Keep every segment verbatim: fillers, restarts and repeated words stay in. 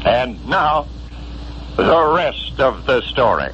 And now, the rest of the story.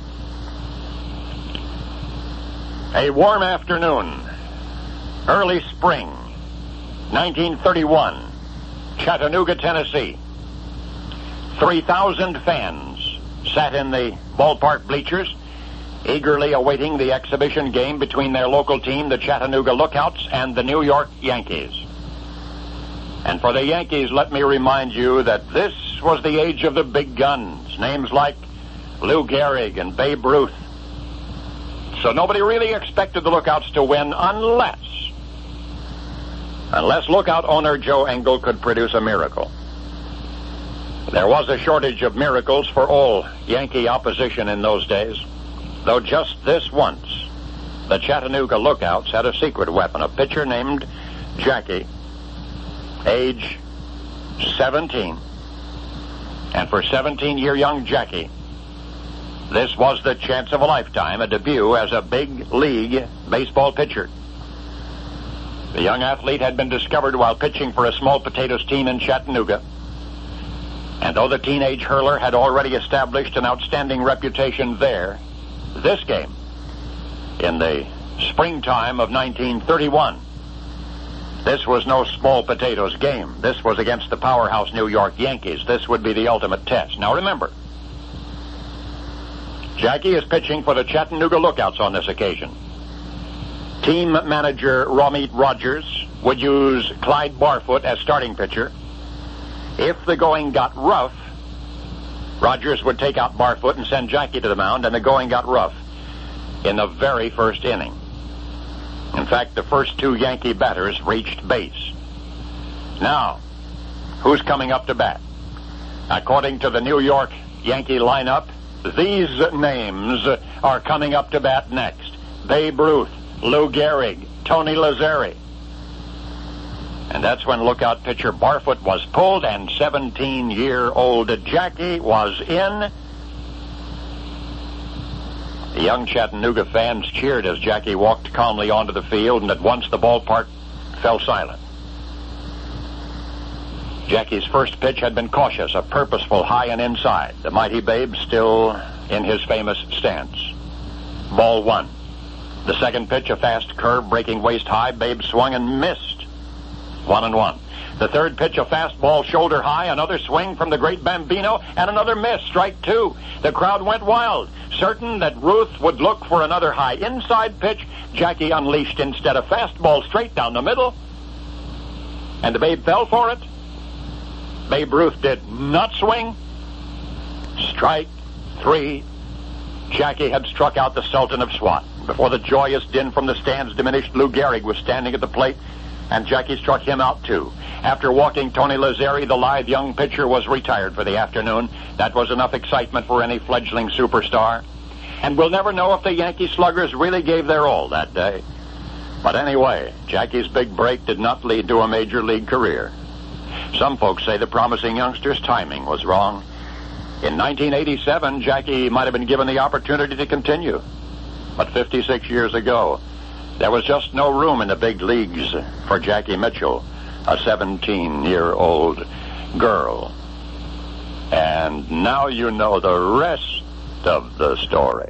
A warm afternoon, early spring, nineteen thirty-one, Chattanooga, Tennessee. three thousand fans sat in the ballpark bleachers, eagerly awaiting the exhibition game between their local team, the Chattanooga Lookouts, and the New York Yankees. And for the Yankees, let me remind you that this was the age of the big guns, names like Lou Gehrig and Babe Ruth. So nobody really expected the Lookouts to win unless, unless Lookout owner Joe Engel could produce a miracle. There was a shortage of miracles for all Yankee opposition in those days, though just this once, the Chattanooga Lookouts had a secret weapon, a pitcher named Jackie, age seventeen. And for seventeen-year young Jackie, this was the chance of a lifetime, a debut as a big league baseball pitcher. The young athlete had been discovered while pitching for a small potatoes team in Chattanooga. And though the teenage hurler had already established an outstanding reputation there, this game, in the springtime of nineteen thirty-one, this was no small potatoes game. This was against the powerhouse New York Yankees. This would be the ultimate test. Now remember, Jackie is pitching for the Chattanooga Lookouts on this occasion. Team manager Ramit Rogers would use Clyde Barfoot as starting pitcher. If the going got rough, Rogers would take out Barfoot and send Jackie to the mound, and the going got rough in the very first inning. In fact, the first two Yankee batters reached base. Now, who's coming up to bat? According to the New York Yankee lineup, these names are coming up to bat next. Babe Ruth, Lou Gehrig, Tony Lazzeri. And that's when lookout pitcher Barfoot was pulled and seventeen-year-old Jackie was in. The young Chattanooga fans cheered as Jackie walked calmly onto the field, and at once the ballpark fell silent. Jackie's first pitch had been cautious, a purposeful high and inside. The mighty Babe still in his famous stance. Ball one. The second pitch, a fast curve breaking waist high. Babe swung and missed. One and one. The third pitch, a fastball shoulder high, another swing from the great Bambino, and another miss, strike two. The crowd went wild. Certain that Ruth would look for another high inside pitch, Jackie unleashed instead a fastball straight down the middle. And the Babe fell for it. Babe Ruth did not swing. Strike three. Jackie had struck out the Sultan of Swat. Before the joyous din from the stands diminished, Lou Gehrig was standing at the plate, and Jackie struck him out too. After walking Tony Lazzeri, the lithe young pitcher was retired for the afternoon. That was enough excitement for any fledgling superstar. And we'll never know if the Yankee sluggers really gave their all that day. But anyway, Jackie's big break did not lead to a major league career. Some folks say the promising youngster's timing was wrong. In nineteen eighty-seven, Jackie might have been given the opportunity to continue. But fifty-six years ago, there was just no room in the big leagues for Jackie Mitchell, a seventeen-year-old girl. And now you know the rest of the story.